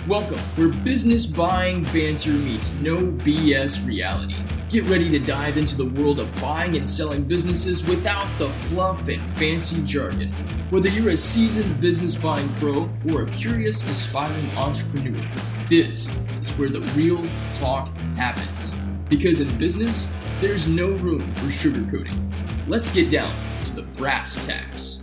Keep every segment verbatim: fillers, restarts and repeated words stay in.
Welcome, where business buying banter meets no B S reality. Get ready to dive into the world of buying and selling businesses without the fluff and fancy jargon. Whether you're a seasoned business buying pro or a curious aspiring entrepreneur, this is where the real talk happens. Because in business, there's no room for sugarcoating. Let's get down to the brass tacks.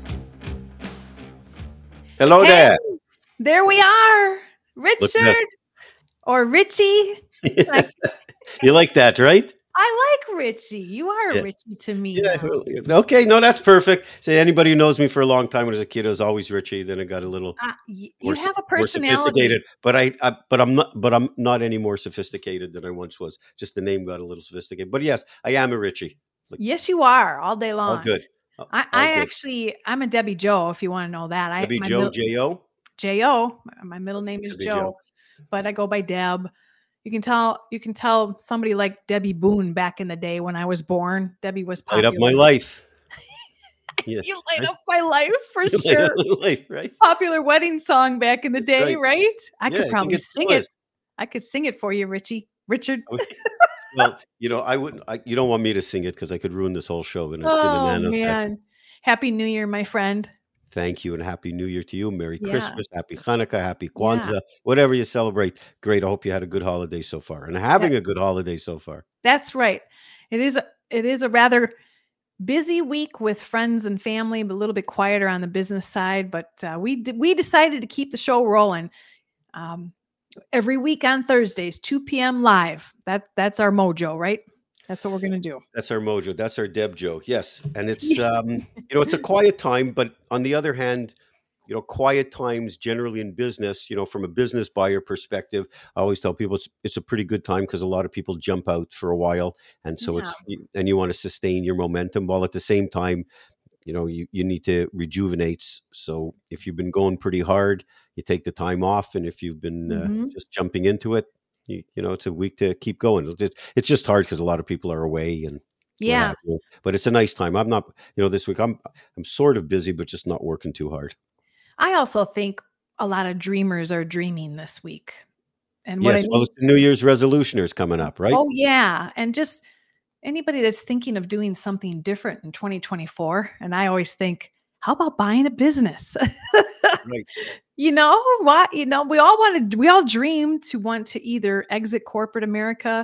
Hello Hey, there. there we are, Look at us. Richard or Richie. Like, You like that, right? I like Richie. You are Yeah. Richie to me Yeah. now. Okay. No, that's perfect. Say anybody who knows me for a long time when I was a kid, I was always Richie. Then I got a little Uh, y- more, you so- have a more personality. sophisticated. But I, I, but I'm not. But I'm not any more sophisticated than I once was. Just the name got a little sophisticated. But yes, I am a Richie. Like, Yes, you are all day all long. good. All I, all I good. actually, I'm a Debbie Joe. If you want to know that, I Debbie my Joe mil- J O. J O. My middle name is Debbie Joe, Joe. but I go by Deb. You can tell. You can tell somebody like Debbie Boone back in the day when I was born. Debbie was Light up my popular. life. Yes. You light Right? up my life for Light up sure. my life. Right. Popular wedding song back in the That's day, right. right? I Yeah, could I think probably it sing still it. is. I could sing it for you, Richie. Richard. Well, you know, I wouldn't. I, you don't want me to sing it because I could ruin this whole show in a, in a Oh nanosecond. man. Happy New Year, my friend. Thank you and happy New Year to you. Merry Yeah. Christmas, happy Hanukkah, happy Yeah. Kwanzaa, whatever you celebrate. Great. I hope you had a good holiday so far and That, having a good holiday so far. that's right. It is a, it is a rather busy week with friends and family, but a little bit quieter on the business side. But uh, we d- we decided to keep the show rolling. Um, every week on Thursdays, two p.m. live. That that's our mojo, right? That's what we're gonna do. That's our mojo. That's our Deb joke. Yes. And it's, um, you know, it's a quiet time, but on the other hand, you know, quiet times generally in business, you know, from a business buyer perspective, I always tell people it's, it's a pretty good time because a lot of people jump out for a while. And so Yeah. it's, and you want to sustain your momentum while at the same time, you know, you, you need to rejuvenate. So if you've been going pretty hard, you take the time off. And if you've been uh, hmm just jumping into it, you, you know, it's a week to keep going. It's just, it's just hard because a lot of people are away and what Yeah. have you. But it's a nice time. I'm not, you know, this week I'm, I'm sort of busy, but just not working too hard. I also think a lot of dreamers are dreaming this week. And what I Yes. Well, mean, it's the New Year's resolutioners coming up, right? oh yeah, and just anybody that's thinking of doing something different in twenty twenty-four. And I always think, how about buying a business? Right. You know what? You know, we all wanted, we all dream to want to either exit corporate America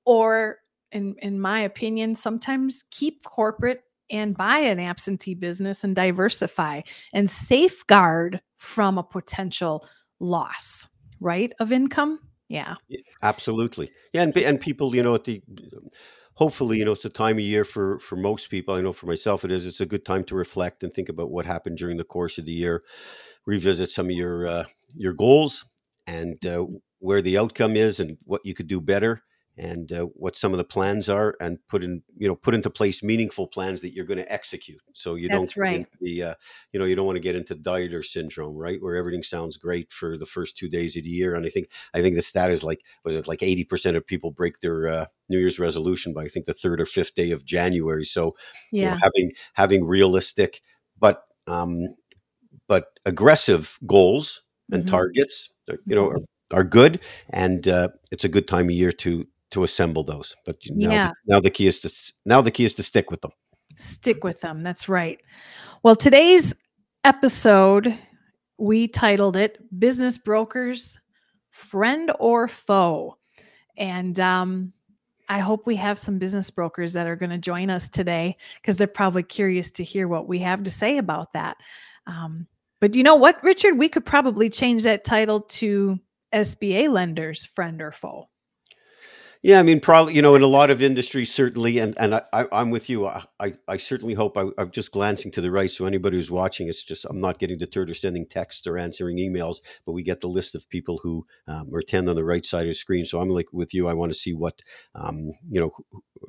or, in in my opinion, sometimes keep corporate and buy an absentee business and diversify and safeguard from a potential loss, right, of income. Yeah. Yeah, absolutely. Yeah. And, pe- and people, you know, at the, hopefully, you know, it's a time of year for, for most people. I know for myself, it is, it's a good time to reflect and think about what happened during the course of the year, revisit some of your, uh, your goals and uh, where the outcome is and what you could do better and uh, what some of the plans are and put in, you know, put into place meaningful plans that you're going to execute. So you don't That's get right. into the, uh, you know, you don't want to get into dieter syndrome, right? Where everything sounds great for the first two days of the year. And I think, I think the stat is like, was it like eighty percent of people break their uh, New Year's resolution by, I think, the third or fifth day of January. So, you know, Yeah. having, having realistic, but, um, but aggressive goals and hmm targets, uh, you know, are, are good. And uh, it's a good time of year to, to assemble those. But you- now, Yeah. the, now the key is to, s- now the key is to stick with them. Stick with them. That's right. Well, today's episode, we titled it Business Brokers, Friend or Foe. And um, I hope we have some business brokers that are going to join us today because they're probably curious to hear what we have to say about that. Um, but you know what, Richard? We could probably change that title to S B A lenders, friend or foe. Yeah, I mean, probably, you know, in a lot of industries, certainly, and and I, I, I'm with you. I, I, I certainly hope I, I'm just glancing to the right. So anybody who's watching, it's just I'm not getting deterred or sending texts or answering emails, but we get the list of people who um, are attend on the right side of the screen. So I'm like with you. I want to see what, um, you know,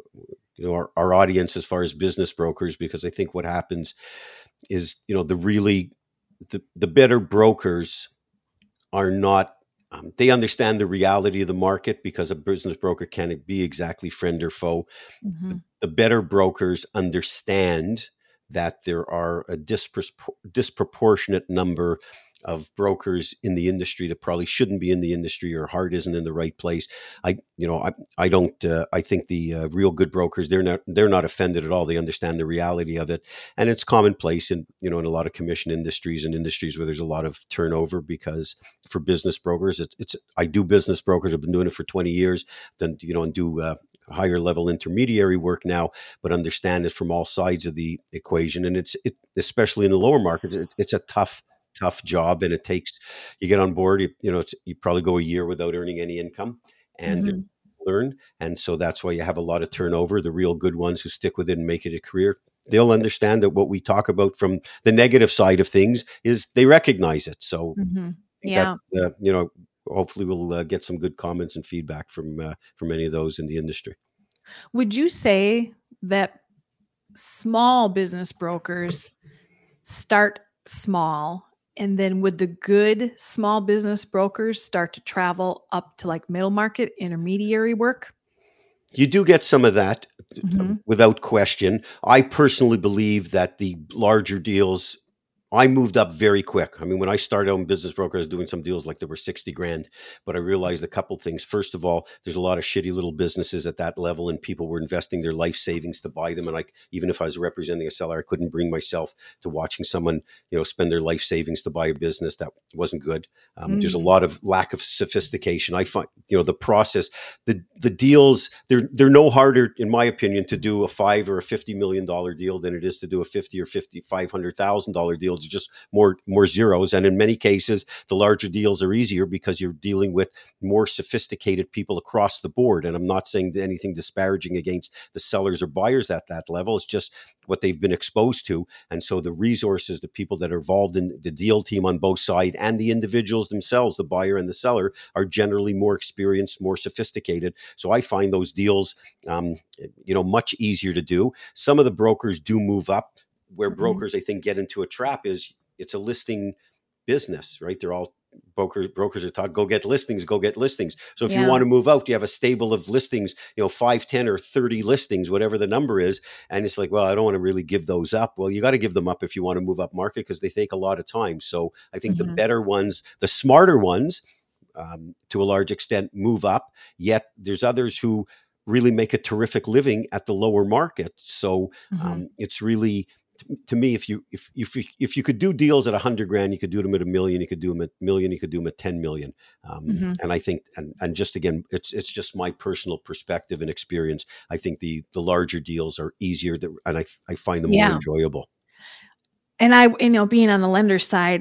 you know, our, our audience as far as business brokers, because I think what happens is, you know, the really the the better brokers are not. Um, they understand the reality of the market because a business broker can't be exactly friend or foe. Mm-hmm. The, the better brokers understand that there are a dispro- disproportionate number of brokers in the industry that probably shouldn't be in the industry, or heart isn't in the right place. I, you know, I, I don't, uh, I think the uh, real good brokers, they're not, they're not offended at all. They understand the reality of it. And it's commonplace in, you know, in a lot of commission industries and industries where there's a lot of turnover, because for business brokers, it, it's, I do business brokers. I've been doing it for twenty years, then, you know, and do uh, higher level intermediary work now, but understand it from all sides of the equation. And it's, it, especially in the lower markets, it, it's a tough, tough job. And it takes, you get on board, you, you know, it's, you probably go a year without earning any income and mm-hmm. learn. And so that's why you have a lot of turnover. The real good ones who stick with it and make it a career, they'll understand that what we talk about from the negative side of things is they recognize it. So mm-hmm. yeah, that, uh, you know, hopefully we'll uh, get some good comments and feedback from uh, from any of those in the industry. Would you say that small business brokers start small, and then would the good small business brokers start to travel up to like middle market intermediary work? You do get some of that, mm-hmm. without question. I personally believe that the larger deals, I moved up very quick. I mean, when I started out in business broker, I was doing some deals like there were sixty grand, but I realized a couple things. First of all, there's a lot of shitty little businesses at that level, and people were investing their life savings to buy them. And like, even if I was representing a seller, I couldn't bring myself to watching someone, you know, spend their life savings to buy a business. That wasn't good. Um, mm-hmm. There's a lot of lack of sophistication. I find, you know, the process, the the deals, they're they're no harder, in my opinion, to do a five or a fifty million dollar deal than it is to do a fifty or fifty five hundred thousand dollar deal. It's just more more zeros. And in many cases, the larger deals are easier because you're dealing with more sophisticated people across the board. And I'm not saying anything disparaging against the sellers or buyers at that level. It's just what they've been exposed to. And so the resources, the people that are involved in the deal team on both sides, and the individuals themselves, the buyer and the seller, are generally more experienced, more sophisticated. So I find those deals, um, you know, much easier to do. Some of the brokers do move up. Where mm-hmm. brokers, I think, get into a trap is it's a listing business, right? They're all brokers. Brokers are taught, go get listings, go get listings. So if yeah. you want to move out, you have a stable of listings, you know, five, ten, or thirty listings, whatever the number is. And it's like, well, I don't want to really give those up. Well, you got to give them up if you want to move up market, because they take a lot of time. So I think mm-hmm. the better ones, the smarter ones, um, to a large extent, move up. Yet there's others who really make a terrific living at the lower market. So mm-hmm. um, it's really, to me, if you if if you, if you could do deals at a hundred grand, you could do them at a million. You could do them at million. You could do them at ten million. Um, mm-hmm. And I think, and and just again, it's it's just my personal perspective and experience. I think the the larger deals are easier, to, and I I find them yeah. more enjoyable. And I, you know, being on the lender side,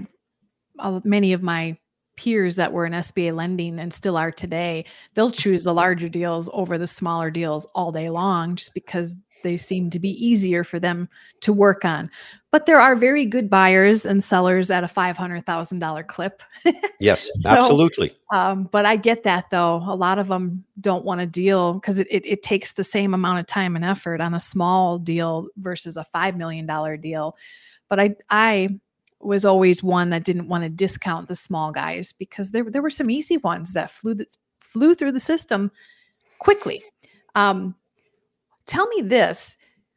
many of my peers that were in S B A lending and still are today, they'll choose the larger deals over the smaller deals all day long, just because they seem to be easier for them to work on. But there are very good buyers and sellers at a five hundred thousand dollars clip. Yes, so, absolutely. Um, but I get that, though. A lot of them don't want to deal because it, it, it takes the same amount of time and effort on a small deal versus a five million dollars deal. But I, I was always one that didn't want to discount the small guys, because there, there were some easy ones that flew, the, flew through the system quickly. Um, Tell me this,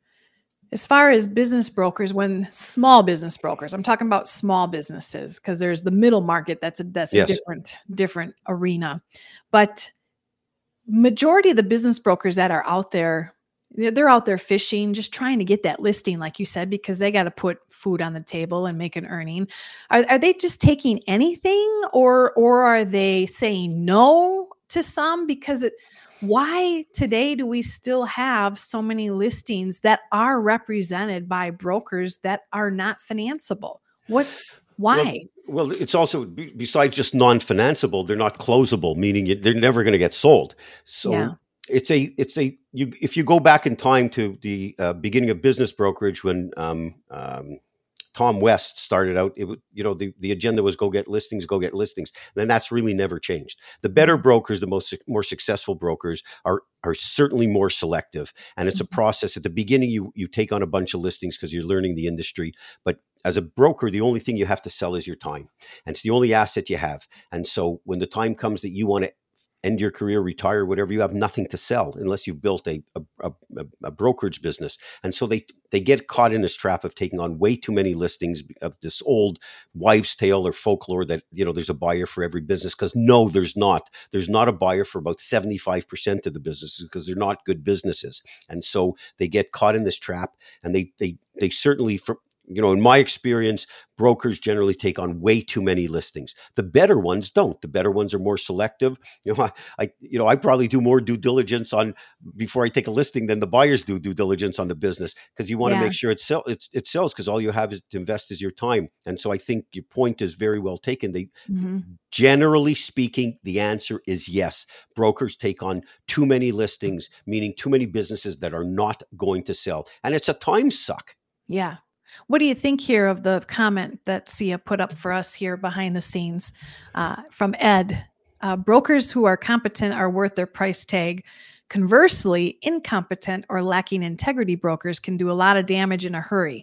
as far as business brokers, when small business brokers, I'm talking about small businesses, because there's the middle market. That's a, that's yes. a different, different arena. But majority of the business brokers that are out there, they're out there fishing, just trying to get that listing, like you said, because they got to put food on the table and make an earning. Are, are they just taking anything, or, or are they saying no to some? Because it, why today do we still have so many listings that are represented by brokers that are not financeable? What, why? Well, well it's also, besides just non-financeable, they're not closable, meaning you, they're never going to get sold. So yeah. it's a, it's a, you, if you go back in time to the uh, beginning of business brokerage, when, um, um, Tom West started out, it would, you know, the, the agenda was go get listings, go get listings. And that's really never changed. The better brokers, the most more successful brokers are are certainly more selective. And it's a process. At the beginning, you you take on a bunch of listings because you're learning the industry. But as a broker, the only thing you have to sell is your time. And it's the only asset you have. And so when the time comes that you want to end your career, retire, whatever, you have nothing to sell unless you've built a, a, a, a brokerage business. And so they, they get caught in this trap of taking on way too many listings, of this old wives' tale or folklore that, you know, there's a buyer for every business. Because no, there's not. There's not a buyer for about seventy-five percent of the businesses, because they're not good businesses. And so they get caught in this trap, and they, they, they certainly, for, you know, in my experience, brokers generally take on way too many listings. The better ones don't. The better ones are more selective. You know, I, I, you know, I probably do more due diligence on before I take a listing than the buyers do due diligence on the business, because you want to Yeah. make sure it, sell, it, it sells, because all you have is to invest is your time. And so I think your point is very well taken. They, Mhm. generally speaking, the answer is yes. Brokers take on too many listings, meaning too many businesses that are not going to sell. And it's a time suck. Yeah. What do you think here of the comment that Sia put up for us here behind the scenes uh, from Ed? Uh, brokers who are competent are worth their price tag. Conversely, incompetent or lacking integrity brokers can do a lot of damage in a hurry.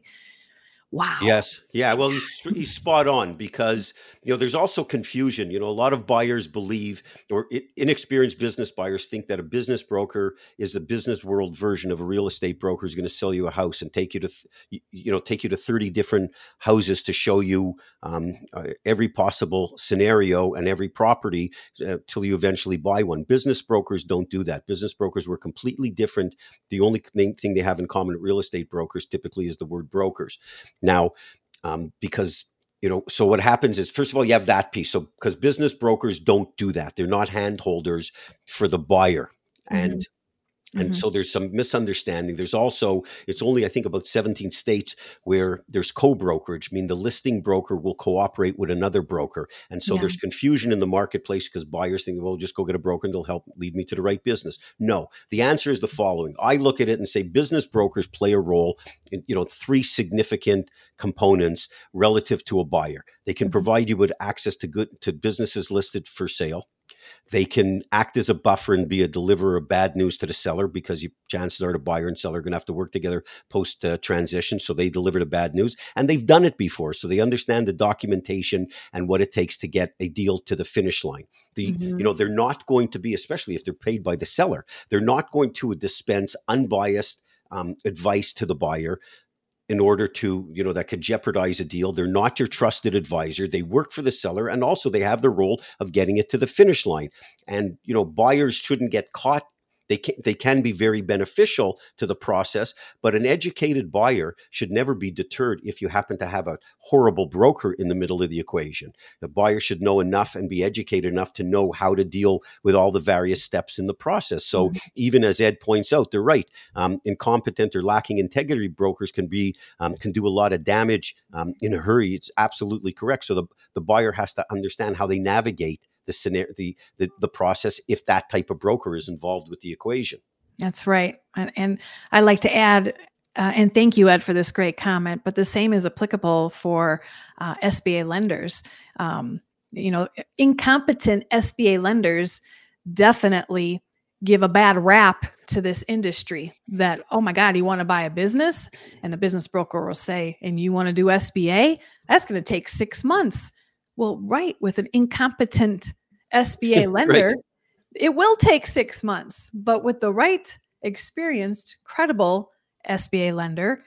Wow. Yes. Yeah. Well, he's he's spot on, because, you know, there's also confusion. You know, a lot of buyers believe, or i- inexperienced business buyers think that a business broker is the business world version of a real estate broker who's going to sell you a house and take you to, th- y- you know, take you to thirty different houses to show you um, uh, every possible scenario and every property uh, till you eventually buy one. Business brokers don't do that. Business brokers were completely different. The only thing thing they have in common with real estate brokers typically is the word brokers. Now, um, because, you know, so what happens is, first of all, you have that piece. So, because business brokers don't do that. They're not hand holders for the buyer. And And Mhm. so there's some misunderstanding. There's also, it's only, I think, about seventeen states where there's co-brokerage, I mean, the listing broker will cooperate with another broker. And so Yeah. there's confusion in the marketplace because buyers think, well, just go get a broker and they'll help lead me to the right business. No, the answer is the following. I look at it and say business brokers play a role in, you know, three significant components relative to a buyer. They can Mhm. provide you with access to good, to businesses listed for sale. They can act as a buffer and be a deliverer of bad news to the seller, because you, chances are the buyer and seller are going to have to work together post uh, transition. So they deliver the bad news, and they've done it before. So they understand the documentation and what it takes to get a deal to the finish line. The, Mhm. you know, they're not going to be, especially if they're paid by the seller, they're not going to dispense unbiased um, advice to the buyer in order to, you know, that could jeopardize a deal. They're not your trusted advisor. They work for the seller, and also they have the role of getting it to the finish line. And, you know, buyers shouldn't get caught. They can, they can be very beneficial to the process, but an educated buyer should never be deterred if you happen to have a horrible broker in the middle of the equation. The buyer should know enough and be educated enough to know how to deal with all the various steps in the process. So Mhm. even as Ed points out, they're right. Um, incompetent or lacking integrity brokers can be um, can do a lot of damage um, in a hurry. It's absolutely correct. So the, the buyer has to understand how they navigate the scenario, the, the the process, if that type of broker is involved with the equation. That's right. And, and I like to add, uh, and thank you, Ed, for this great comment, but the same is applicable for uh, S B A lenders. Um, you know, incompetent S B A lenders definitely give a bad rap to this industry that, oh my God, you want to buy a business? And a business broker will say, and you want to do S B A? That's going to take six months. Well, right, with an incompetent S B A lender, Right. it will take six months, but with the right experienced, credible S B A lender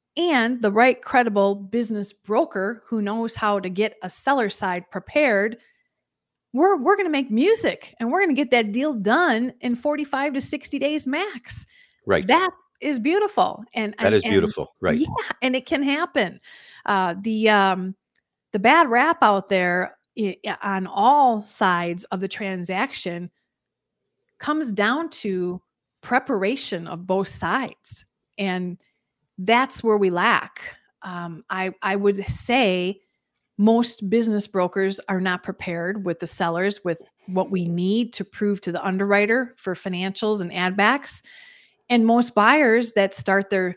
and the right credible business broker who knows how to get a seller side prepared, we're, we're going to make music and we're going to get that deal done in forty-five to sixty days max. Right. That is beautiful. And That and, is and beautiful. Right. yeah, and it can happen. Uh, the, um, the bad rap out there i- on all sides of the transaction comes down to preparation of both sides. And that's where we lack. Um, I, I would say most business brokers are not prepared with the sellers with what we need to prove to the underwriter for financials and ad backs. And most buyers that start their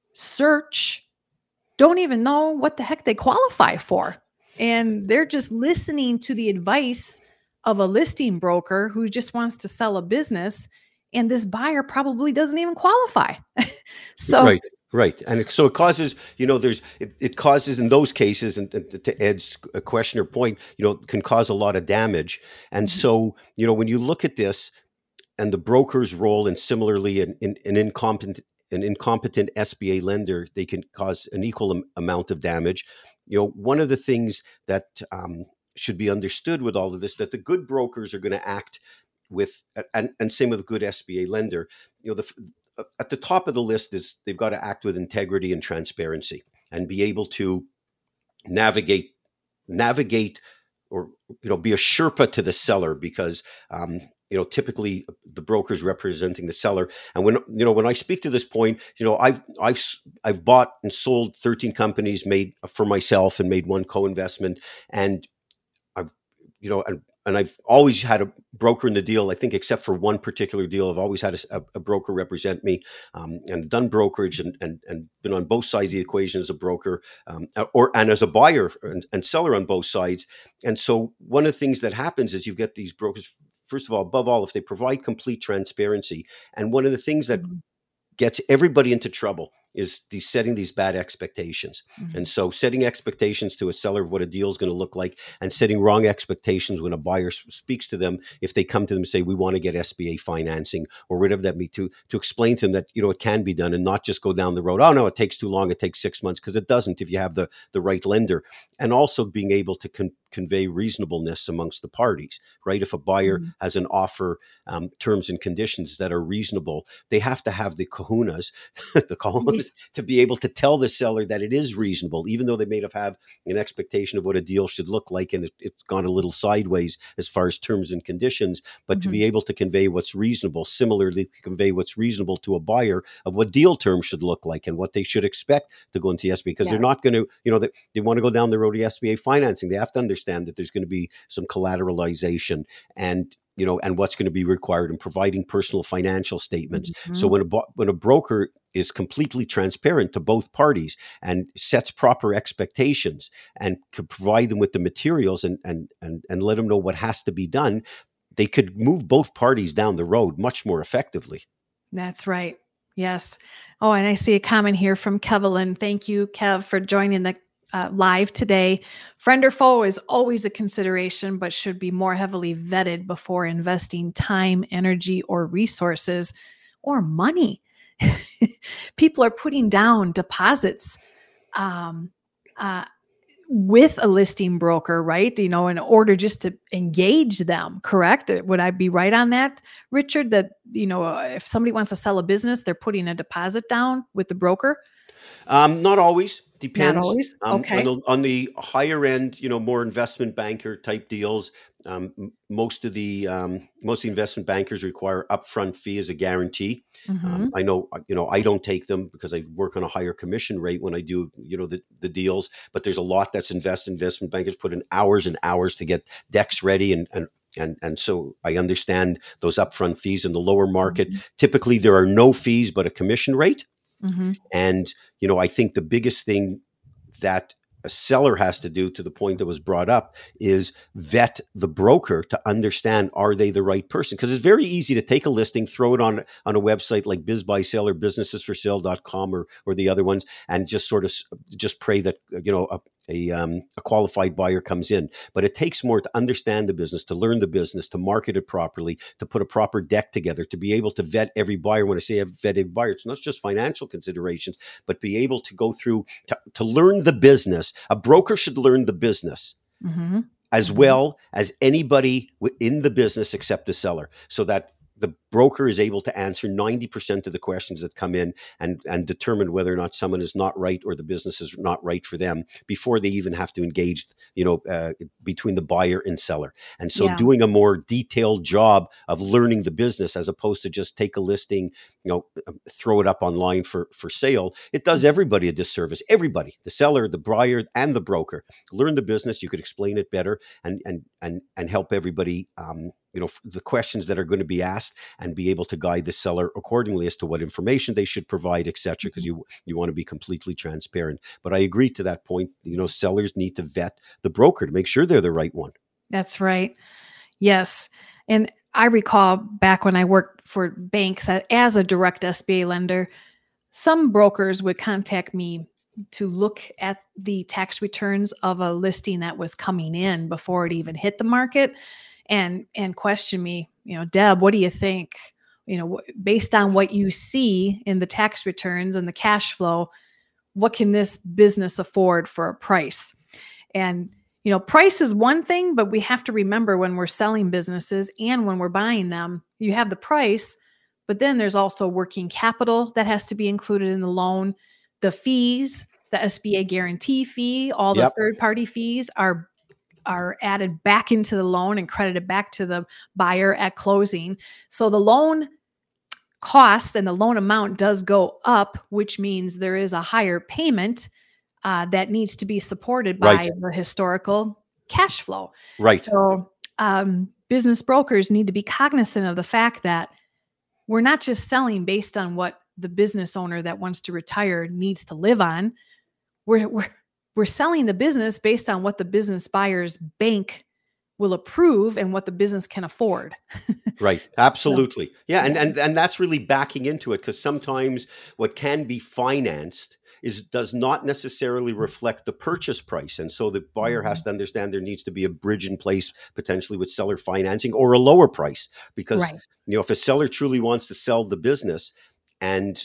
search don't even know what the heck they qualify for. And they're just listening to the advice of a listing broker who just wants to sell a business. And this buyer probably doesn't even qualify. So Right. Right. And it, so it causes, you know, there's, it, it causes in those cases, and, and to Ed's question or point, you know, can cause a lot of damage. And Mhm. so, you know, when you look at this and the broker's role, and similarly an, an, an incompetent, an incompetent S B A lender, they can cause an equal am- amount of damage. You know, one of the things that um, should be understood with all of this, that the good brokers are going to act with, and, and same with a good S B A lender, you know, the at the top of the list is they've got to act with integrity and transparency and be able to navigate, navigate, or, you know, be a Sherpa to the seller, because, um, you know, typically the broker's representing the seller. And when, you know, when I speak to this point, you know, I've, I've, I've bought and sold thirteen companies, made for myself and made one co-investment. And I've, you know, and, and I've always had a broker in the deal. I think except for one particular deal, I've always had a, a broker represent me, um, and done brokerage and, and, and been on both sides of the equation as a broker, um, or, and as a buyer and, and seller on both sides. And so one of the things that happens is you get these brokers, first of all, above all, if they provide complete transparency. And one of the things that Mhm. gets everybody into trouble is the setting these bad expectations. Mhm. And so setting expectations to a seller of what a deal is going to look like, and setting wrong expectations when a buyer s- speaks to them, if they come to them and say, we want to get S B A financing or whatever that may be, to, to explain to them that, you know, it can be done, and not just go down the road. Oh no, it takes too long. It takes six months, because it doesn't if you have the, the right lender. And also being able to con- convey reasonableness amongst the parties, right? If a buyer Mhm. has an offer, um, terms and conditions that are reasonable, they have to have the kahunas, the kahunas, to be able to tell the seller that it is reasonable, even though they may have have an expectation of what a deal should look like, and it, it's gone a little sideways as far as terms and conditions. But to Mhm. be able to convey what's reasonable, similarly to convey what's reasonable to a buyer of what deal terms should look like and what they should expect to go into S B A, because they're Yes. not going to, you know, they, they want to go down the road of S B A financing. They have to understand that there's going to be some collateralization, and, you know, and what's going to be required in providing personal financial statements. So Mhm. when a bo- when a broker is completely transparent to both parties and sets proper expectations and could provide them with the materials, and and and and let them know what has to be done, they could move both parties down the road much more effectively. That's right. Yes. Oh, and I see a comment here from Kevlin. Thank you, Kev, for joining the uh, live today. Friend or foe is always a consideration, but should be more heavily vetted before investing time, energy, or resources, or money. People are putting down deposits um, uh, with a listing broker, right? You know, in order just to engage them, correct? Would I be right on that, Richard? That, you know, uh, if somebody wants to sell a business, they're putting a deposit down with the broker? Um, not always. Not Depends. always. Um, on Okay. the on the higher end, you know, more investment banker type deals. Um, m- most of the um, most of the investment bankers require upfront fee as a guarantee. Um, Mm-hmm. I know, uh, you know, I don't take them because I work on a higher commission rate when I do, you know, the, the deals. But there's a lot that's invested. Investment bankers put in hours and hours to get decks ready, and and and and so I understand those upfront fees. In the lower market, typically there are no fees but a commission rate. Mm-hmm. And, you know, I think the biggest thing that a seller has to do, to the point that was brought up, is vet the broker to understand, are they the right person? Because it's very easy to take a listing, throw it on, on a website like BizBuySell or businesses for sale dot com, or, or the other ones, and just sort of just pray that, you know, a, a, um, a qualified buyer comes in. But it takes more to understand the business, to learn the business, to market it properly, to put a proper deck together, to be able to vet every buyer. When I say vet every buyer, it's not just financial considerations, but be able to go through to, to learn the business. A broker should learn the business Mm-hmm. as Mm-hmm. well as anybody in the business except the seller, so that the broker is able to answer ninety percent of the questions that come in, and, and determine whether or not someone is not right or the business is not right for them before they even have to engage, you know, uh, between the buyer and seller. And so Yeah. doing a more detailed job of learning the business, as opposed to just take a listing, you know, throw it up online for, for sale, it does everybody a disservice. Everybody, the seller, the buyer, and the broker. Learn the business. You could explain it better, and, and, and, and help everybody, um, you know, the questions that are going to be asked, and be able to guide the seller accordingly as to what information they should provide, et cetera, because you, you want to be completely transparent. But I agree to that point. You know, sellers need to vet the broker to make sure they're the right one. That's right. Yes. And I recall back when I worked for banks as a direct S B A lender, some brokers would contact me to look at the tax returns of a listing that was coming in before it even hit the market, and and question me, you know, Deb, what do you think? You know, based on what you see in the tax returns and the cash flow, what can this business afford for a price? And, you know, price is one thing, but we have to remember when we're selling businesses and when we're buying them, you have the price, but then there's also working capital that has to be included in the loan. The fees, the S B A guarantee fee, all the Yep. third-party fees are are added back into the loan and credited back to the buyer at closing. So the loan cost and the loan amount does go up, which means there is a higher payment uh, that needs to be supported by Right. the historical cash flow. Right. So um, business brokers need to be cognizant of the fact that we're not just selling based on what the business owner that wants to retire needs to live on. We're, we're, we're selling the business based on what the business buyer's bank will approve and what the business can afford. Right. Absolutely. So, yeah. And, yeah. and, and that's really backing into it, because sometimes what can be financed is does not necessarily reflect the purchase price. And so the buyer has to understand there needs to be a bridge in place, potentially with seller financing or a lower price, because, Right. you know, if a seller truly wants to sell the business and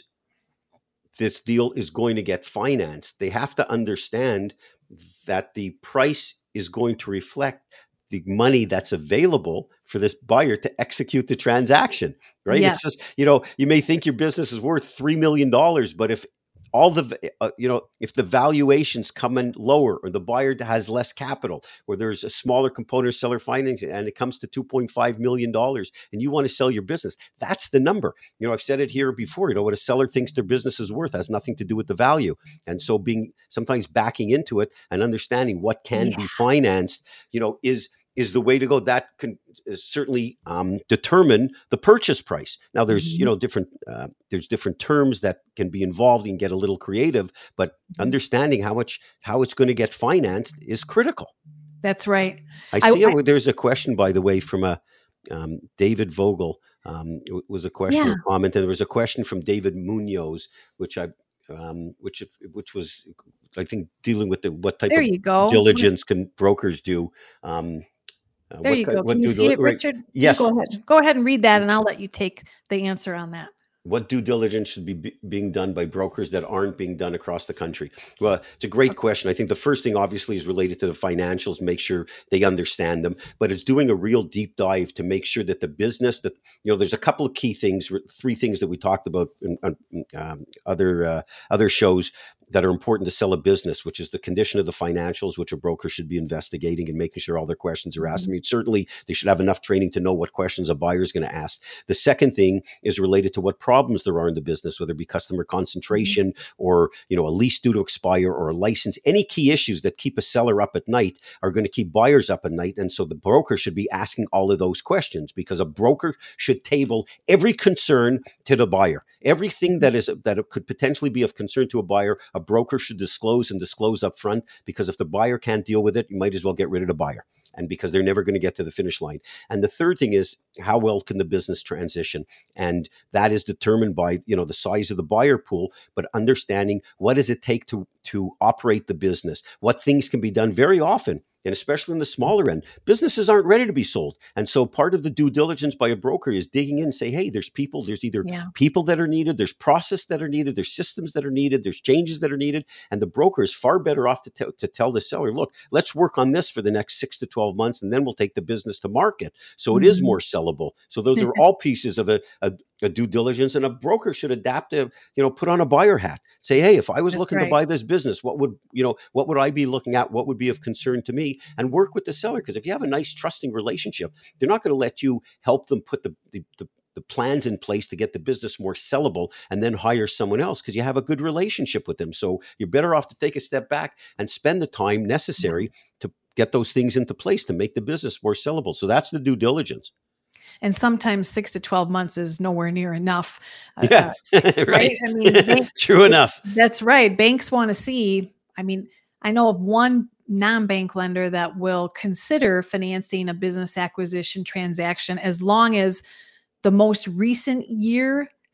this deal is going to get financed, they have to understand that the price is going to reflect the money that's available for this buyer to execute the transaction, right? Yeah. It's just, you know, you may think your business is worth three million dollars, but if all the, uh, you know, if the valuations come in lower, or the buyer has less capital, or there's a smaller component of seller financing and it comes to two point five million dollars and you want to sell your business, that's the number. You know, I've said it here before, you know, what a seller thinks their business is worth has nothing to do with the value. And so being sometimes backing into it and understanding what can Yeah. be financed, you know, is is the way to go. That can certainly um, determine the purchase price. Now, there's Mhm. you know different uh, there's different terms that can be involved. You can get a little creative, but Mhm. understanding how much how it's going to get financed is critical. That's right. I I, see. I a- there's a question, by the way, from a um, David Vogel. Um, it was a question yeah, or comment, and there was a question from David Munoz, which I um, which if- which was I think dealing with the what type there of you go. diligence can brokers do. Um, uh, There what you ki- go. Can what you due see dili- it, right? Richard? You go Yes. ahead. Go ahead and read that, and I'll let you take the answer on that. What due diligence should be, be being done by brokers that aren't being done across the country? Well, it's a great question. I think the first thing obviously is related to the financials, make sure they understand them, but it's doing a real deep dive to make sure that the business that, you know, there's a couple of key things, three things that we talked about in, in um, other, uh, other shows that are important to sell a business, which is the condition of the financials, which a broker should be investigating and making sure all their questions are asked. Mhm. I mean, certainly they should have enough training to know what questions a buyer is going to ask. The second thing is related to what problems there are in the business, whether it be customer concentration or, you know, a lease due to expire or a license. Any key issues that keep a seller up at night are going to keep buyers up at night. And so the broker should be asking all of those questions, because a broker should table every concern to the buyer. Everything that is that it could potentially be of concern to a buyer, a broker should disclose and disclose up front, because if the buyer can't deal with it, you might as well get rid of the buyer. And because they're never going to get to the finish line. And the third thing is, how well can the business transition? And that is determined by, you know, the size of the buyer pool, but understanding what does it take to, to operate the business? What things can be done very often, and especially in the smaller end, businesses aren't ready to be sold. And so part of the due diligence by a broker is digging in and say, hey, there's people, there's either Yeah. people that are needed, there's process that are needed, there's systems that are needed, there's changes that are needed. And the broker is far better off to, t- to tell the seller, look, let's work on this for the next six to twelve months, and then we'll take the business to market. So it is Mhm. more sellable. So those are all pieces of a, a, a due diligence, and a broker should adapt to, you know, put on a buyer hat. Say, hey, if I was That's looking right. to buy this business, what would, you know, what would I be looking at? What would be of concern to me? And work with the seller. Because if you have a nice, trusting relationship, they're not going to let you help them put the, the, the the plans in place to get the business more sellable and then hire someone else, because you have a good relationship with them. So you're better off to take a step back and spend the time necessary to get those things into place to make the business more sellable. So that's the due diligence. And sometimes six to twelve months is nowhere near enough. Uh, Yeah, uh, right. I mean, bank, True enough. That's right. Banks want to see, I mean, I know of one non-bank lender that will consider financing a business acquisition transaction as long as the most recent year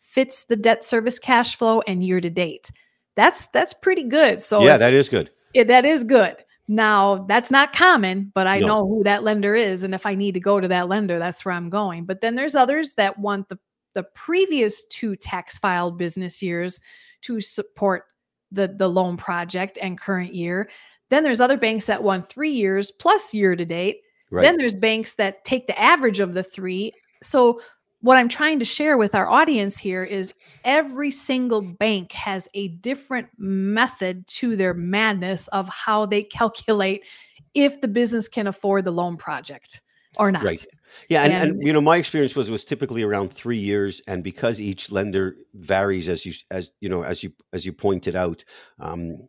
fits the debt service cash flow and year to date. That's that's pretty good. So Yeah, if, that is good. yeah, that is good. Now, that's not common, but I No. know who that lender is. And if I need to go to that lender, that's where I'm going. But then there's others that want the, the previous two tax filed business years to support the, the loan project and current year. Then there's other banks that want three years plus year to date. Right. Then there's banks that take the average of the three. So what I'm trying to share with our audience here is every single bank has a different method to their madness of how they calculate if the business can afford the loan project or not. Right. Yeah. And, and, And- you know, my experience was, was typically around three years. And because each lender varies, as you, as you know, as you, as you pointed out, um,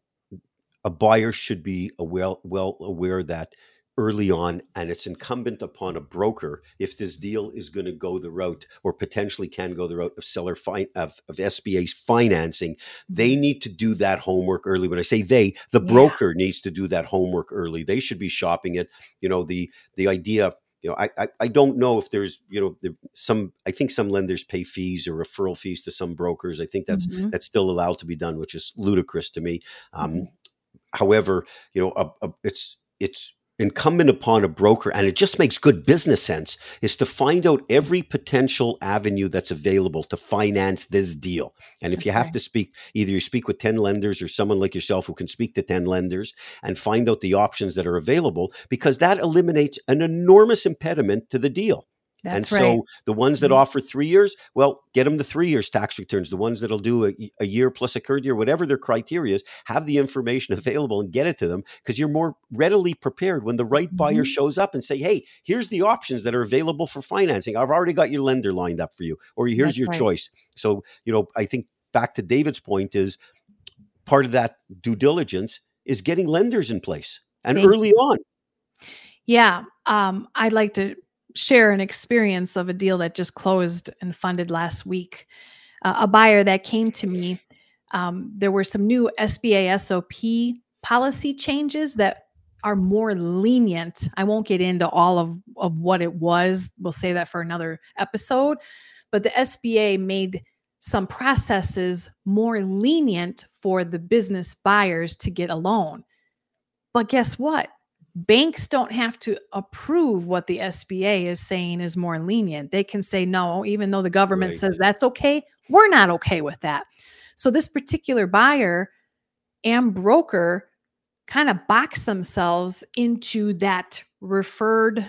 a buyer should be a well, well aware that early on, and it's incumbent upon a broker, if this deal is going to go the route or potentially can go the route of seller fi- of, of S B A financing, they need to do that homework early. When I say they, the Yeah. broker needs to do that homework early. They should be shopping it. You know, the the idea, you know, I I, I don't know if there's, you know, there, some, I think some lenders pay fees or referral fees to some brokers. I think that's Mhm. that's still allowed to be done, which is ludicrous to me. Um, Mhm. However, you know, a, a, it's it's incumbent upon a broker, and it just makes good business sense, is to find out every potential avenue that's available to finance this deal. And if you have Okay. to speak, either you speak with ten lenders or someone like yourself who can speak to ten lenders and find out the options that are available, because that eliminates an enormous impediment to the deal. That's and right. so the ones that Mhm. offer three years, well, get them the three years tax returns. The ones that'll do a, a year plus a current year, whatever their criteria is, have the information available and get it to them, because you're more readily prepared when the right buyer Mhm. shows up and say, hey, here's the options that are available for financing. I've already got your lender lined up for you, or here's That's your right. choice. So, you know, I think back to David's point is part of that due diligence is getting lenders in place and Thank early on. Yeah. Um, I'd like to share an experience of a deal that just closed and funded last week. Uh, a buyer that came to me, um, there were some new S B A S O P policy changes that are more lenient. I won't get into all of, of what it was. We'll save that for another episode. But the S B A made some processes more lenient for the business buyers to get a loan. But guess what? Banks don't have to approve what the S B A is saying is more lenient. They can say no, even though the government Right. says that's okay. We're not okay with that. So this particular buyer and broker kind of box themselves into that referred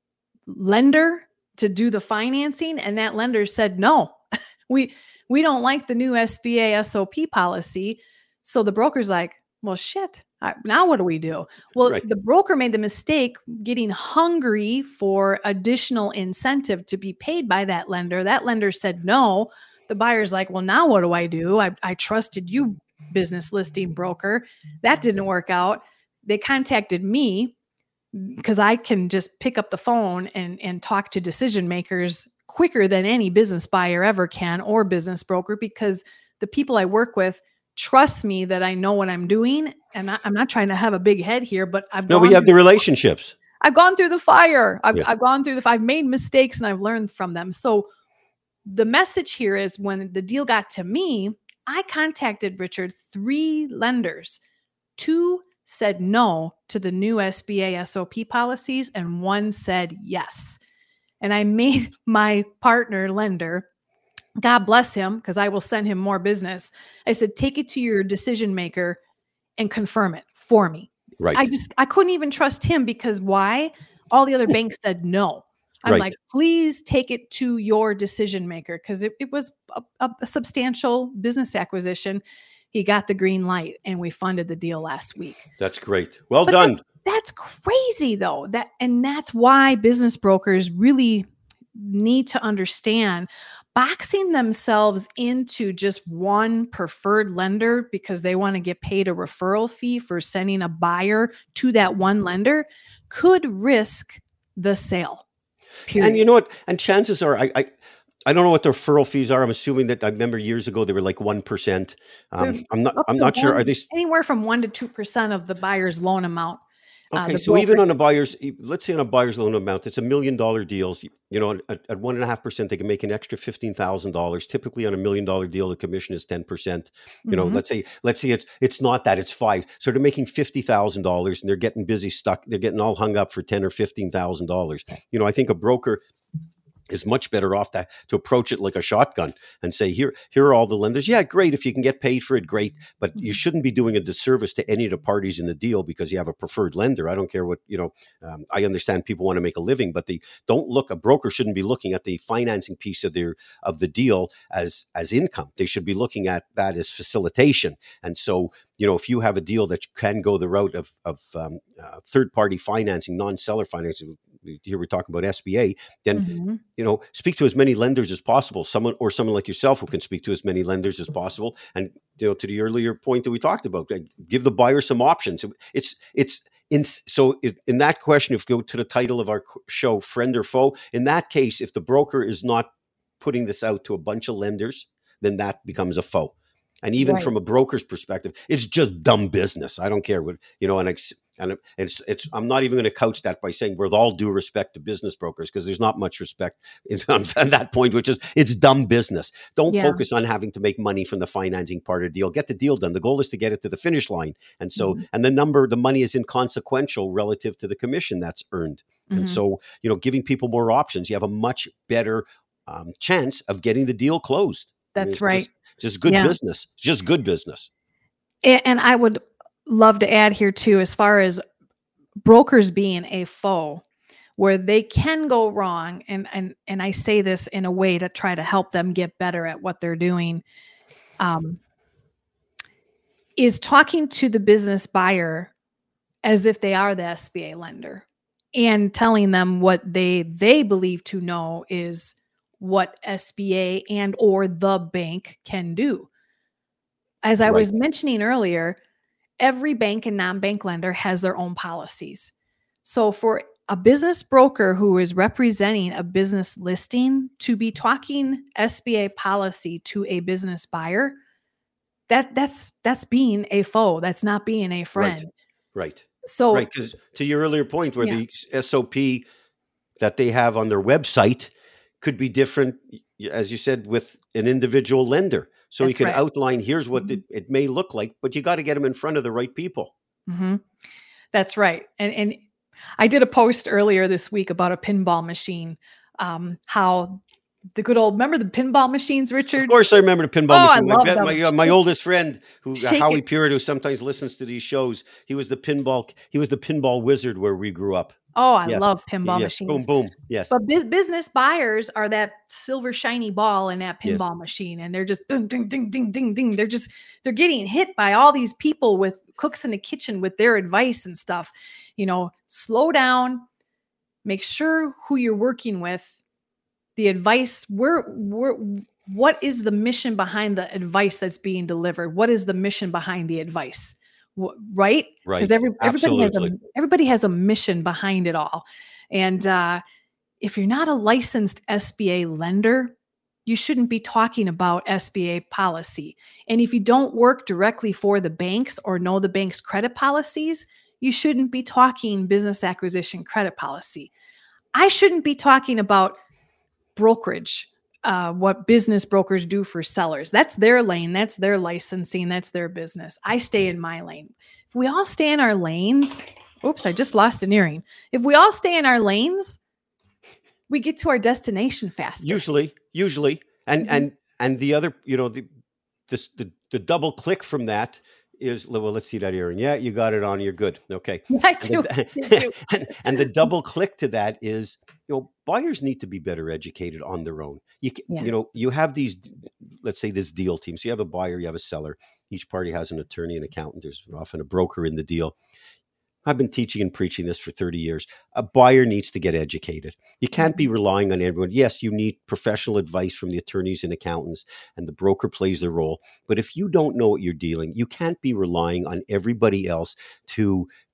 lender to do the financing. And that lender said, no, we we don't like the new S B A S O P policy. So the broker's like, well, shit. I, now what do we do? Well, Right. the broker made the mistake getting hungry for additional incentive to be paid by that lender. That lender said no. The buyer's like, well, now what do I do? I, I trusted you, business listing broker. That didn't work out. They contacted me because I can just pick up the phone and, and talk to decision makers quicker than any business buyer ever can, or business broker, because the people I work with trust me that I know what I'm doing. And I, I'm not trying to have a big head here, but I've No, gone we have through- the relationships. I've gone through the fire. I've, Yeah. I've gone through the, I've made mistakes and I've learned from them. So the message here is, when the deal got to me, I contacted Richard, three lenders. Two said no to the new S B A S O P policies, and one said yes. And I made my partner lender, God bless him, because I will send him more business. I said, take it to your decision maker and confirm it for me. Right. I just, I couldn't even trust him, because why? All the other banks said no. I'm Right. like, please take it to your decision maker, because it, it was a, a, a substantial business acquisition. He got the green light and we funded the deal last week. That's great. Well But done. That's crazy though. That, and that's why business brokers really need to understand boxing themselves into just one preferred lender because they want to get paid a referral fee for sending a buyer to that one lender could risk the sale. Period. And you know what? And chances are, I, I, I don't know what the referral fees are. I'm assuming that I remember years ago they were like one percent. Um, They're I'm not. Up I'm to not sure. one- Are they? s- anywhere from one to two percent of the buyer's loan amount? uh, Okay, the so even on a brokerages. buyer's, e- let's say on a buyer's loan amount, it's a million dollar deals. You, you know, at, at one and a half percent, they can make an extra fifteen thousand dollars. Typically, on a million dollar deal, the commission is ten percent. You know, Mhm. let's say let's say it's it's not that, it's five. So they're making fifty thousand dollars, and they're getting busy, stuck. They're getting all hung up for ten or fifteen thousand dollars. You know, I think a broker is much better off to, to approach it like a shotgun and say, here, here are all the lenders. Yeah, great. If you can get paid for it, great. But you Mhm. shouldn't be doing a disservice to any of the parties in the deal because you have a preferred lender. I don't care what, you know, um, I understand people want to make a living, but they don't look, a broker shouldn't be looking at the financing piece of their, of the deal as, as income. They should be looking at that as facilitation. And so, you know, if you have a deal that can go the route of, of um, uh, third-party financing, non-seller financing, here we're talking about S B A, then, Mhm. you know, speak to as many lenders as possible. Someone or someone like yourself who can speak to as many lenders as possible. And, you know, to the earlier point that we talked about, like, give the buyer some options. It's, it's, in, so it, in that question, if we go to the title of our show, friend or foe, in that case, if the broker is not putting this out to a bunch of lenders, then that becomes a foe. And even Right. from a broker's perspective, it's just dumb business. I don't care what, you know, and it's, and it's, it's, I'm not even going to couch that by saying, with all due respect to business brokers, because there's not much respect in, on, on that point, which is it's dumb business. Don't Yeah. focus on having to make money from the financing part of the deal. Get the deal done. The goal is to get it to the finish line. And so, Mhm. and the number, the money is inconsequential relative to the commission that's earned. And Mhm. so, you know, giving people more options, you have a much better um, chance of getting the deal closed. I mean, That's it's right. just, just good Yeah. business. It's just good business. A- And I would love to add here too, as far as brokers being a foe, where they can go wrong, and and and I say this in a way to try to help them get better at what they're doing, um, is talking to the business buyer as if they are the S B A lender and telling them what they they believe to know is what S B A and or the bank can do. As I Right. was mentioning earlier, every bank and non-bank lender has their own policies. So for a business broker who is representing a business listing to be talking S B A policy to a business buyer, that that's that's being a foe. That's not being a Right. friend. Right. So Right. Because to your earlier point, where yeah, the S O P that they have on their website could be different, y- as you said, with an individual lender. So you that's could right. outline, here's what Mhm. it, it may look like, but you got to get them in front of the right people. Mhm. That's right. And and I did a post earlier this week about a pinball machine. Um, how the good old remember the pinball machines, Of Richard? course, I remember the pinball Oh, I machine. My love bet- them. my uh, my Shake, oldest friend, who uh, shake Howie it. Puritt, who sometimes listens to these shows, he was the pinball. He was the pinball wizard where we grew up. Oh, I Yes, love pinball yes, boom, machines. boom. Yes, But bus business buyers are that silver shiny ball in that yes, pinball machine, and they're just ding, ding, ding, ding, ding, ding. They're just they're getting hit by all these people with cooks in the kitchen with their advice and stuff. You know, slow down, make sure who you're working with, the advice. Where, where, what is the mission behind the advice that's being delivered? What is the mission behind the advice? Wh- Right? Because right. every everybody has a Absolutely. everybody has a mission behind it all, and uh, if you're not a licensed S B A lender, you shouldn't be talking about S B A policy. And if you don't work directly for the banks or know the bank's credit policies, you shouldn't be talking business acquisition credit policy. I shouldn't be talking about brokerage, uh, what business brokers do for sellers. That's their lane. That's their licensing. That's their business. I stay in my lane. If we all stay in our lanes, oops, I just lost an earring. If we all stay in our lanes, we get to our destination faster. Usually, usually, and Mhm. and and the other, you know, the this the the double click from that is, well, let's see that earring. Yeah, you got it on. You're good. Okay. I And do. the, I do. and, and the double click to that is, you know, buyers need to be better educated on their own. You ca- Yeah. you know, you have these, let's say this deal team. So you have a buyer, you have a seller. Each party has an attorney, an accountant. There's often a broker in the deal. I've been teaching and preaching this for thirty years. A buyer needs to get educated. You can't be relying on everyone. Yes, you need professional advice from the attorneys and accountants, and the broker plays their role. But if you don't know what you're dealing, you can't be relying on everybody else to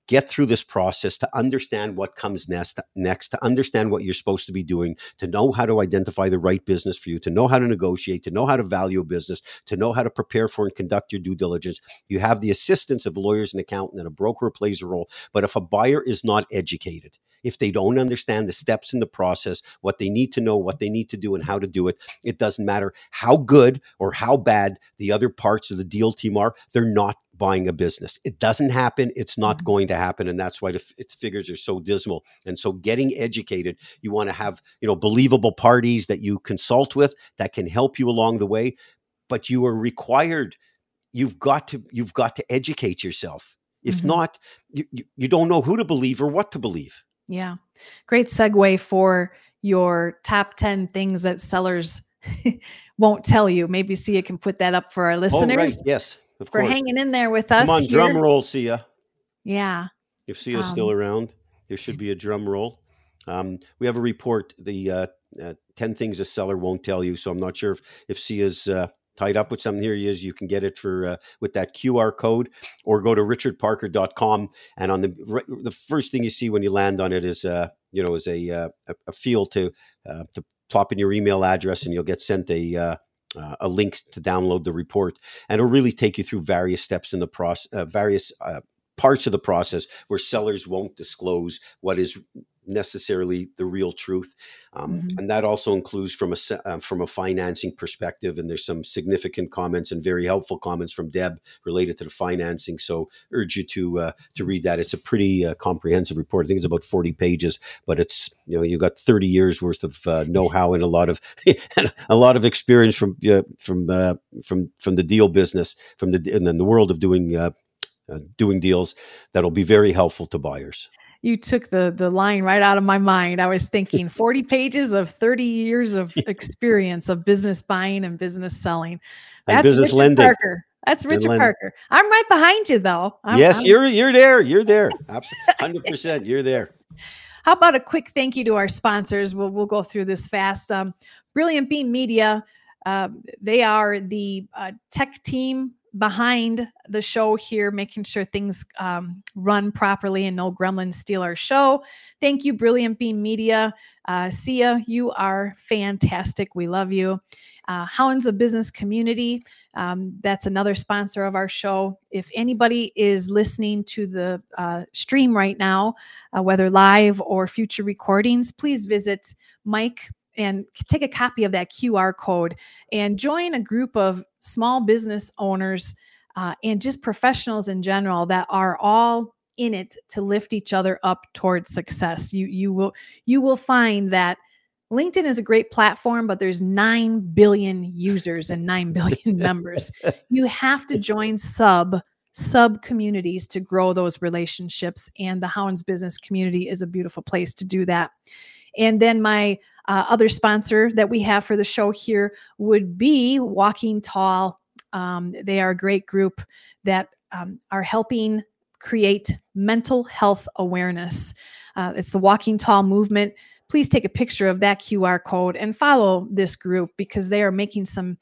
get through this process, to understand what comes next, next, to understand what you're supposed to be doing, to know how to identify the right business for you, to know how to negotiate, to know how to value a business, to know how to prepare for and conduct your due diligence. You have the assistance of lawyers and accountant and a broker who plays a role. But if a buyer is not educated, if they don't understand the steps in the process, what they need to know, what they need to do, and how to do it, it doesn't matter how good or how bad the other parts of the deal team are, they're not buying a business. It doesn't happen. It's not mm-hmm. going to happen. And that's why the its figures are so dismal. And so getting educated, you want to have, you know, believable parties that you consult with that can help you along the way, but you are required, you've got to, you've got to educate yourself. If mm-hmm. not, you, you, you don't know who to believe or what to believe. Yeah. Great segue for your top ten things that sellers won't tell you. Maybe Sia can put that up for our listeners. Oh, right. Yes, of for course. hanging in there with us. Come on, here. drum roll, Sia. Yeah. If Sia's um, still around, there should be a drum roll. Um, we have a report, the uh, uh, ten things a seller won't tell you. So I'm not sure if, if Sia's uh, tied up with something. Here he is. You can get it for uh, with that Q R code, or go to richard parker dot com. And on the the first thing you see when you land on it is uh, you know is a uh, a field to uh, to plop in your email address, and you'll get sent a uh, uh, a link to download the report, and it'll really take you through various steps in the process, uh, various uh, parts of the process where sellers won't disclose what is necessarily the real truth. Um, mm-hmm. And that also includes from a, uh, from a financing perspective. And there's some significant comments and very helpful comments from Deb related to the financing. So urge you to, uh, to read that. It's a pretty uh, comprehensive report. I think it's about forty pages, but it's, you know, you got thirty years worth of uh, know-how and a lot of, a lot of experience from, uh, from, uh, from, from the deal business, from the, and then the world of doing, uh, uh, doing deals that'll be very helpful to buyers. You took the the line right out of my mind. I was thinking forty pages of thirty years of experience of business buying and business selling. That's and business Richard lending. Parker. That's Richard Parker. I'm right behind you, though. I'm, yes, I'm... you're you're there. You're there. Absolutely, one hundred percent. You're there. How about a quick thank you to our sponsors? We'll we'll go through this fast. Um, Brilliant Beam Media. Uh, they are the uh, tech team behind the show here, making sure things um, run properly and no gremlins steal our show. Thank you, Brilliant Beam Media. Uh, Sia, you are fantastic. We love you. Uh, Hounds of Business Community. Um, that's another sponsor of our show. If anybody is listening to the uh, stream right now, uh, whether live or future recordings, please visit Mike and take a copy of that Q R code and join a group of small business owners uh, and just professionals in general that are all in it to lift each other up towards success. You you will you will find that LinkedIn is a great platform, but there's nine billion users and nine billion members. You have to join sub sub communities to grow those relationships, and the Hounds Business Community is a beautiful place to do that. And then my uh, other sponsor that we have for the show here would be Walking Tall. Um, they are a great group that um, are helping create mental health awareness. Uh, it's the Walking Tall movement. Please take a picture of that Q R code and follow this group, because they are making some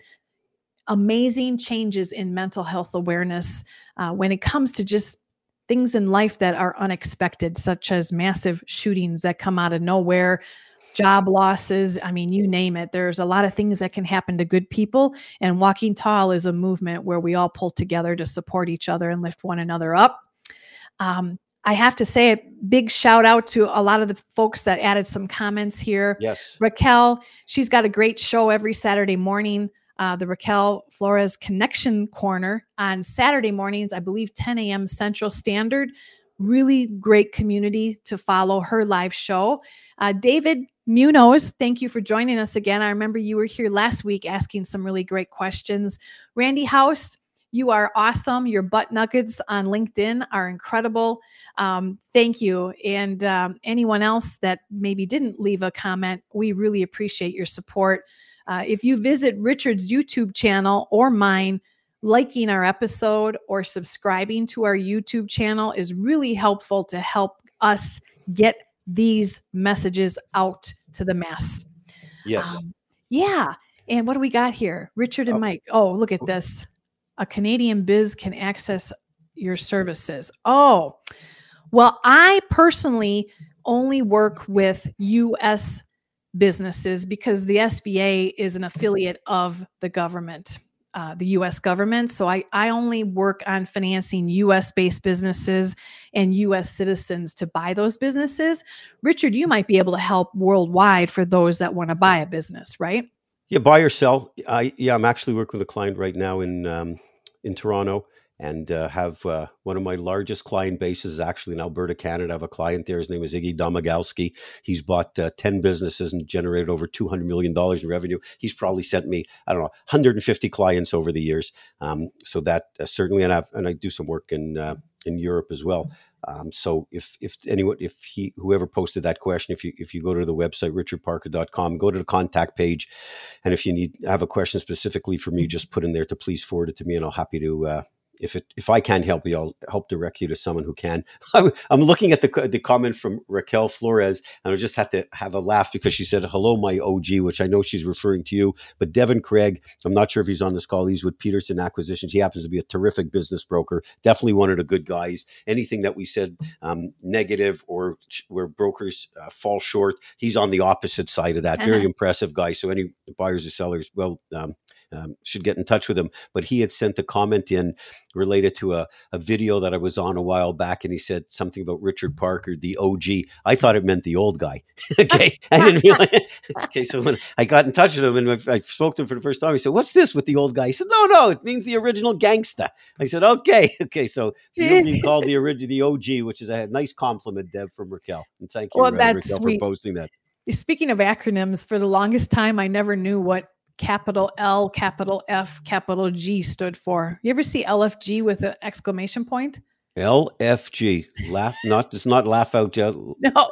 amazing changes in mental health awareness uh, when it comes to just things in life that are unexpected, such as massive shootings that come out of nowhere, job losses. I mean, you name it. There's a lot of things that can happen to good people. And Walking Tall is a movement where we all pull together to support each other and lift one another up. Um, I have to say a big shout out to a lot of the folks that added some comments here. Yes. Raquel, she's got a great show every Saturday morning. Uh, the Raquel Flores Connection Corner on Saturday mornings, I believe ten a.m. Central Standard. Really great community to follow her live show. Uh, David Munoz, thank you for joining us again. I remember you were here last week asking some really great questions. Randy House, you are awesome. Your butt nuggets on LinkedIn are incredible. Um, thank you. And um, anyone else that maybe didn't leave a comment, we really appreciate your support. Uh, if you visit Richard's YouTube channel or mine, liking our episode or subscribing to our YouTube channel is really helpful to help us get these messages out to the mass. Yes. Um, yeah. And what do we got here? Richard and Oh. Mike. Oh, look at this. A Canadian biz can access your services. Oh, Well, I personally only work with U S businesses because the S B A is an affiliate of the government, uh, the U S government. So I, I only work on financing U S-based businesses and U S citizens to buy those businesses. Richard, you might be able to help worldwide for those that want to buy a business, right? Yeah, buy or sell. I yeah, I'm actually working with a client right now in um, in Toronto, and uh, have uh, one of my largest client bases is actually in Alberta, Canada. I have a client there. His name is Iggy Domagalski. He's bought uh, ten businesses and generated over two hundred million dollars in revenue. He's probably sent me, I don't know, one hundred fifty clients over the years. Um, so that uh, certainly, and, I've, and I do some work in uh, in Europe as well. Um, so if if anyone, if he, whoever posted that question, if you if you go to the website richard parker dot com, go to the contact page, and if you need have a question specifically for me, just put in there to please forward it to me, and I'll happy to. Uh, if it if I can't help you, I'll help direct you to someone who can. I'm, I'm looking at the the comment from Raquel Flores, and I just had to have a laugh because she said, "Hello, my O G," which I know she's referring to you. But Devin Craig, I'm not sure if he's on this call. He's with Peterson Acquisitions. He happens to be a terrific business broker. Definitely one of the good guys. Anything that we said um, negative or where brokers uh, fall short, he's on the opposite side of that. Uh-huh. Very impressive guy. So any buyers or sellers, well, um, um, should get in touch with him. But he had sent a comment in related to a, a video that I was on a while back, and he said something about Richard Parker, the O G. I thought it meant the old guy. Okay, I didn't realize. Okay, so when I got in touch with him and I, I spoke to him for the first time, he said, "What's this with the old guy?" He said, "No, no, it means the original gangster." I said, "Okay, okay." So you're being called the original, the O G, which is a nice compliment, Deb, from Raquel. And thank you, well, uh, that's Raquel, sweet. for posting that. Speaking of acronyms, for the longest time, I never knew what capital L, capital F, capital G stood for. You ever see L F G with an exclamation point? L F G. Laugh, not, it's not laugh out. Uh, no.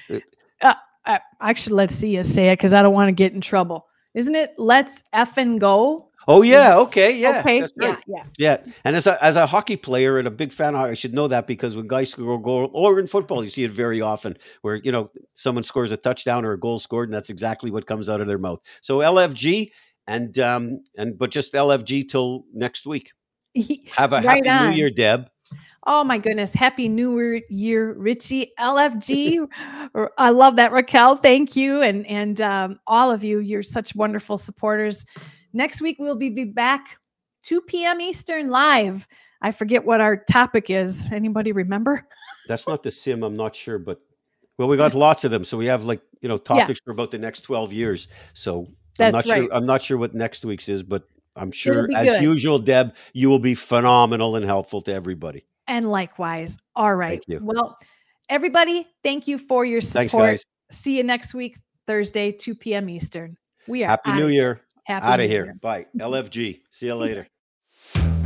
Uh, uh, actually, let's see you say it because I don't want to get in trouble. Isn't it let's effing go? Oh, yeah. Okay. Yeah. Okay. That's right. Yeah. Yeah. Yeah. And as a, as a hockey player and a big fan, I should know that because when guys score a goal, or in football, you see it very often where, you know, someone scores a touchdown or a goal scored, and that's exactly what comes out of their mouth. So L F G and, um, and, but just L F G till next week. Have a right happy on. New Year, Deb. Oh my goodness. Happy New Year, Richie. L F G. I love that, Raquel. Thank you. And, and, um, all of you, you're such wonderful supporters. Next week, we'll be, be back two p.m. Eastern live. I forget what our topic is. Anybody remember? That's not the sim. I'm not sure, but well, we got lots of them. So we have like, you know, topics yeah. for about the next twelve years. So That's I'm not right. sure. I'm not sure what next week's is, but I'm sure as good. usual, Deb, you will be phenomenal and helpful to everybody. And likewise. All right. Thank you. Well, everybody, thank you for your support. Thanks, guys. See you next week, Thursday, two p.m. Eastern. We are Happy New Year. Happy Out of New here. Year. Bye. L F G. See you later.